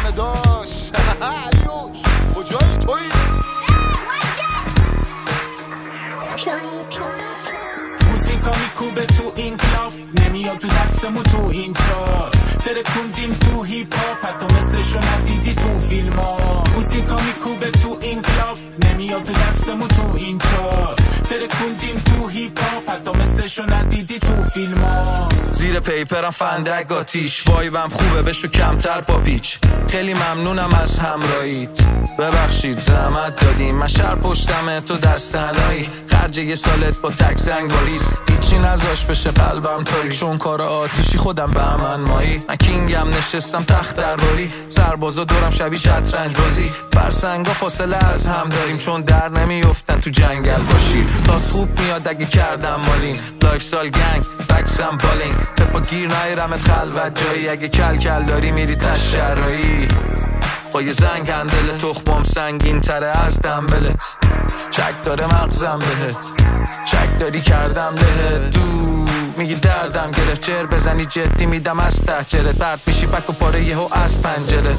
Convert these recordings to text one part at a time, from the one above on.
همه داشت. علیوش کجایی توی؟ موسیقا میکوبه تو این کلاب، نمیاد تو دستمون تو این چارت. ترکوندیم تو هیپ هاپ، حتی مثلشو ندیدی تو فیلم ها. موسیقا میکوبه تو این کلاب، نمیاد تو دستمون تو این چارت. ترکوندیم تو هیپ هاپ، حتی مثلشو ندیدی تو فیلم ها. زیر پیپرم فندک آتیش، وایبم خوبه بشو کمتر با پیچ. خیلی ممنونم از همراهیت، ببخشید زحمت دادیم. من شهر پشتمه تو دستنایی، خرج یه سالت با تک زنگاریز. هیچی نذاش بشه قلبم تاری، چون کار آتیشی خودم به من مایی. من کینگم نشستم تخت درباری، سربازا دورم شبیه شطرنج بازی. فرسنگا فاصله از هم داریم، چون در نمیافتن تو جنگل باشی. تاس خوب میاد اگه کردم مالین، لایف سال گنگ بکسم بالینگ. پپا گیر نایرمت خلوت جایی، اگه کل کل داری میری تشرایی. با یه زنگ هندل تخمم سنگین تره از دنبلت. چک داره مغزم بهت، چک داری کردم لهت. دو میگی دردم گرفت، جر بزنی جدی میدم از ته جرت. برد میشی بک و پاره یهو از پنجره.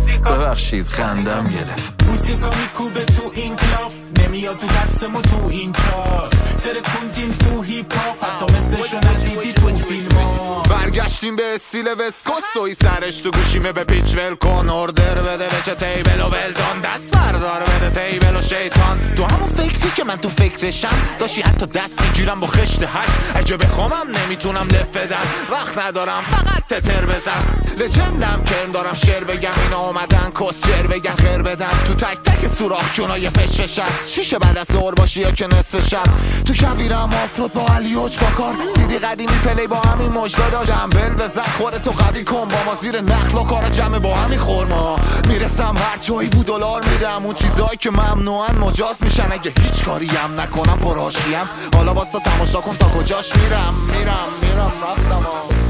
ببخشید خندم گرفت. موسیقا میکوبه تو این کلاب، نمیاد تو دستمون تو این چارت. ترکوندیم تو هیپ هاپ، حتی مثلشو ندیدی تو فیلم ها. برگشتیم به استیل وسکوستوی، سرش تو گوشیمه به پیچ ول کن. اردر بده به چه تیبل و ولدان، دست بردار بده تیبل و شیطان. تو همون فکری که من تو فکرشم، داشتی حتی دست میگیرم با خشت هشت. اگه بخوامم نمیتونم لف بدم، وقت ندارم فقط تتر بزن. لجندم کرم دارم شعر بگم، اینا اومدن کس شعر بگم خیر بدن. تو تک تک سوراخ جونای فش هست، شیشه بعد از ظهر باشی یا که نصف شب. تو کویرم آفرود با علیوج با کار، سیدی قدیمی پلی با همین مجدا داشتم. بل بزن خودتو قوی کن، با ما زیر نخل و کارا جمع با همین خورما. میرسم هر جایی بود دلار میدم، اون چیزایی که ممنوعن مجاز میشن. اگه هیچ کاری هم نکنم پرهاشیم، حالا واسه تماشا کن تا کجاش میرم رفتم.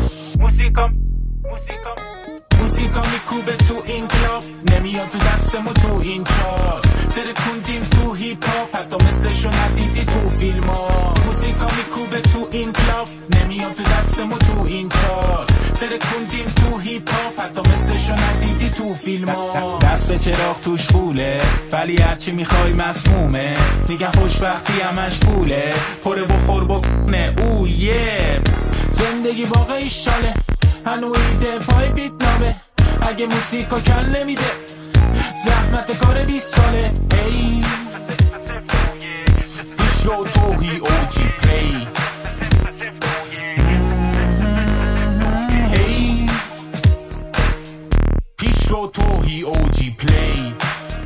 موسیقا میکوبه تو این کلاب، نمیاد تو دستمون تو این چارت. ترکوندیم تو هیپ هاپ، حتی مثلشو ندیدی تو فیلم ها. موسیقا میکوبه تو این کلاب، نمیاد تو دستمون تو این چارت. ترکوندیم تو هیپ هاپ، حتی مثلشو ندیدی تو فیلم ها. دست به چراغ توش فوله، ولی هرچی میخوای مسمومه. میگن خوشبختی همش پوله، پره بخور بکنه اویه. زندگی واقعی شاله، هنو ایده پای بیت نامه. اگه موسیقا کل نمیده، زحمت کار 20 ساله. ای پیشرو توهی اوجی پلی. هی پیشرو توهی اوجی پلی.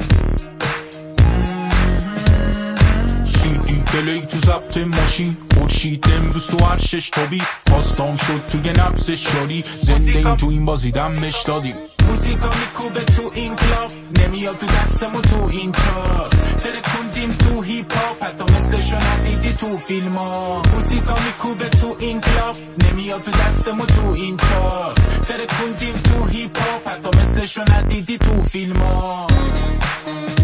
سیدی پلی تو ضبط ماشین، خورشید امروز تو هر شش تابی. پاستام شد توی نبض شاری، زنده ایم تو این بازی دمش دادیم. موسیقا میکوبه تو این کلاب، نمیاد تو دستمون تو این چارت. ترکوندیم تو هیپ هاپ، حتی مثلشو ندیدی تو فیلم ها. موسیقا میکوبه تو این کلاب، نمیاد تو دستمون تو این چارت. ترکوندیم تو هیپ هاپ، حتی مثلشو ندیدی تو فیلم ها.